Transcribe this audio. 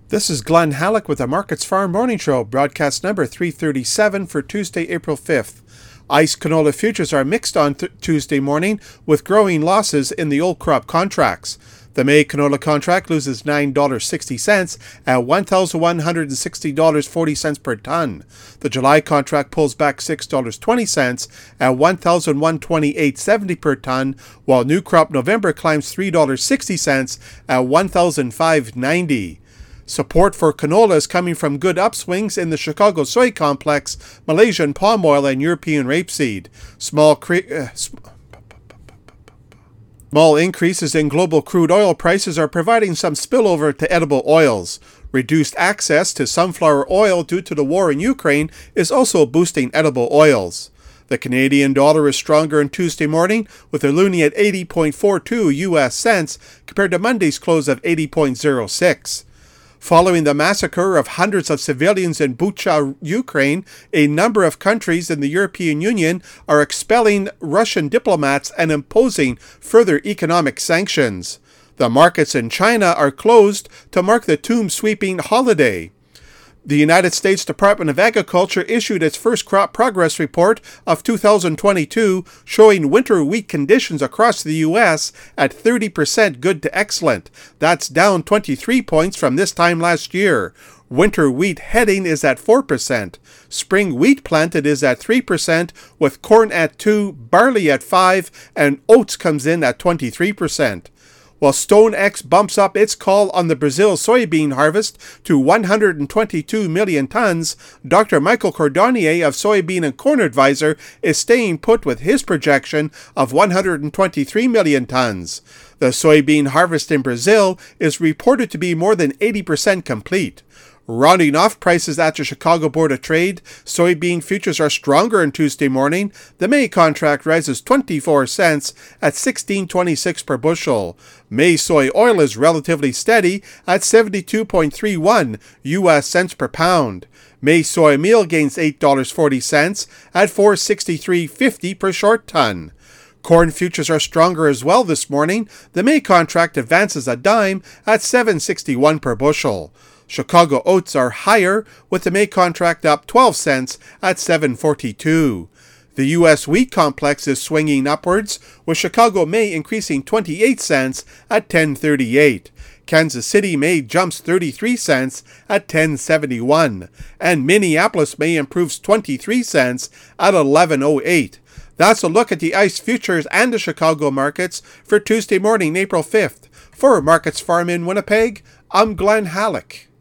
This is Glenn Halleck with the Markets Farm Morning Show, broadcast number 337 for Tuesday, April 5th. ICE canola futures are mixed on Tuesday morning with growing losses in the old crop contracts. The May canola contract loses $9.60 at $1,160.40 per ton. The July contract pulls back $6.20 at $1,128.70 per ton, while new crop November climbs $3.60 at $1,590. Support for canola is coming from good upswings in the Chicago soy complex, Malaysian palm oil, and European rapeseed. Small increases in global crude oil prices are providing some spillover to edible oils. Reduced access to sunflower oil due to the war in Ukraine is also boosting edible oils. The Canadian dollar is stronger on Tuesday morning, with the loonie at 80.42 US cents compared to Monday's close of 80.06. Following the massacre of hundreds of civilians in Bucha, Ukraine, a number of countries in the European Union are expelling Russian diplomats and imposing further economic sanctions. The markets in China are closed to mark the tomb sweeping holiday. The United States Department of Agriculture issued its first crop progress report of 2022, showing winter wheat conditions across the U.S. at 30% good to excellent. That's down 23 points from this time last year. Winter wheat heading is at 4%. Spring wheat planted is at 3%, with corn at 2%, barley at 5%, and oats comes in at 23%. While StoneX bumps up its call on the Brazil soybean harvest to 122 million tons, Dr. Michael Cordonnier of Soybean and Corn Advisor is staying put with his projection of 123 million tons. The soybean harvest in Brazil is reported to be more than 80% complete. Rounding off prices at the Chicago Board of Trade, soybean futures are stronger on Tuesday morning. The May contract rises 24 cents at $16.26 per bushel. May soy oil is relatively steady at 72.31 US cents per pound. May soy meal gains $8.40 at $463.50 per short ton. Corn futures are stronger as well this morning. The May contract advances a dime at $7.61 per bushel. Chicago oats are higher, with the May contract up 12 cents at $7.42. The U.S. wheat complex is swinging upwards, with Chicago May increasing 28 cents at $10.38. Kansas City May jumps 33 cents at $10.71, and Minneapolis May improves 23 cents at $11.08. That's a look at the ICE futures and the Chicago markets for Tuesday morning, April 5th. For Markets Farm in Winnipeg, I'm Glenn Halleck.